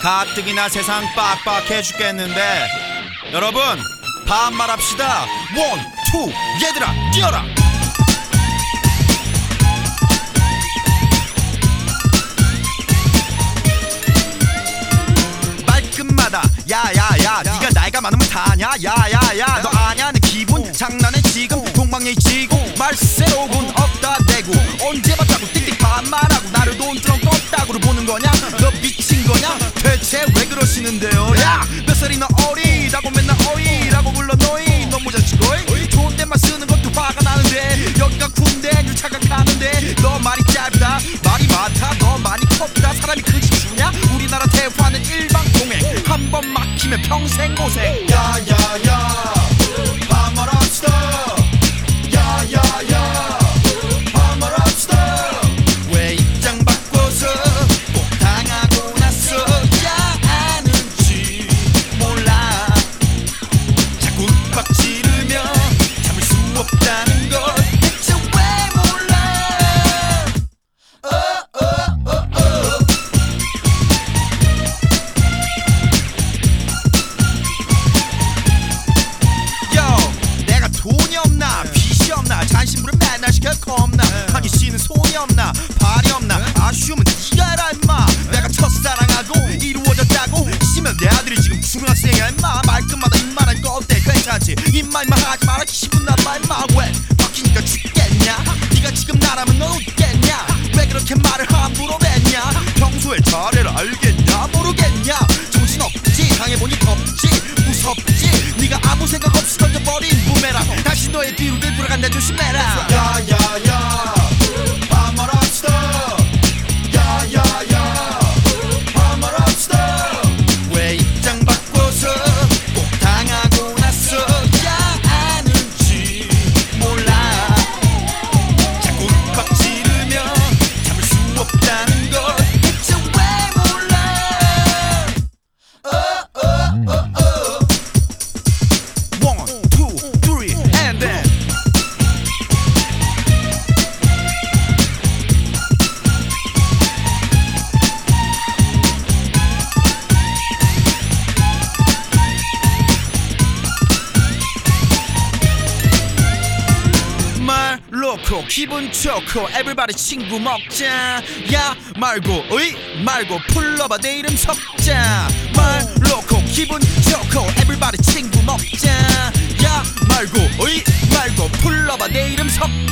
가뜩이나 세상 빡빡해 죽겠는데 여러분 반말합시다. 원, 투, 얘들아 뛰어라. 말끝마다 야야야 네가 나이가 많으면 다냐 야야야 너 아냐 내 기분 장난해 지금 동방예의 지고 말세로군 없다 대고 언제 봤다고 띡띡 반말하고 나를 돈처럼 껍다구로 보는 거냐 너 미친 거냐 대체 왜 그러시는데요 야 몇 살이나 어리다고 맨날 어이라고 불러 너희 너무 자식고 좋은 데만 쓰는 것도 화가 나는데 여기가 군대 유차가 가는데 너 말이 짧다 말이 많다 너 많이 컸다 사람이 그지 주냐 우리나라 대화는 일방통행 한 번 막히면 평생 고생 야야야 반말합시다 야야야 반말합시다 왜 입장 바꿔서 꼭 당하고 나서야 아는지 몰라 자꾸 빡지르면 참을 수 없다는 걸 대체 왜 몰라 내가 돈이 없나 빚이 없나 잔심부를 맨날 시켜 겁나 하기 싫은 손이 없나 발이 없나 아쉬움은 네가 알아 임마 내가 첫사랑하고 이루어졌다고 씨면 내 아들이 지금 중학생이야 임마 말끝마다 입만 거 어때 괜찮지 입만 하지 마라 기분 나빠 임마 왜 바뀌니까 죽겠냐 네가 지금 나라면 넌 웃겠냐 왜 그렇게 말을 함부로 했냐 평소에 잘해라 알겠냐 모르겠냐 정신없지 당해보니 덥지 무섭지 네가 아무 생각 없이 던져버린 부메랑 다시 너의 뒤로 돌아간다 조심해라 야야야 반말합시다 야야야 반말합시다 왜 입장 바꿔서 꼭 당하고 나서야 아는지 몰라 자꾸 빡지르면 참을 수 없다는 걸 대체 왜 몰라 One, two, three, and then 말 놓고 기분 좋고 everybody 친구 먹자 야 말고 어이 말고 풀러봐 내 이름 섞자 말 놓고 기분 좋고 everybody 친구 먹자 야 말고 어이 말고 풀러봐 내 이름 섞자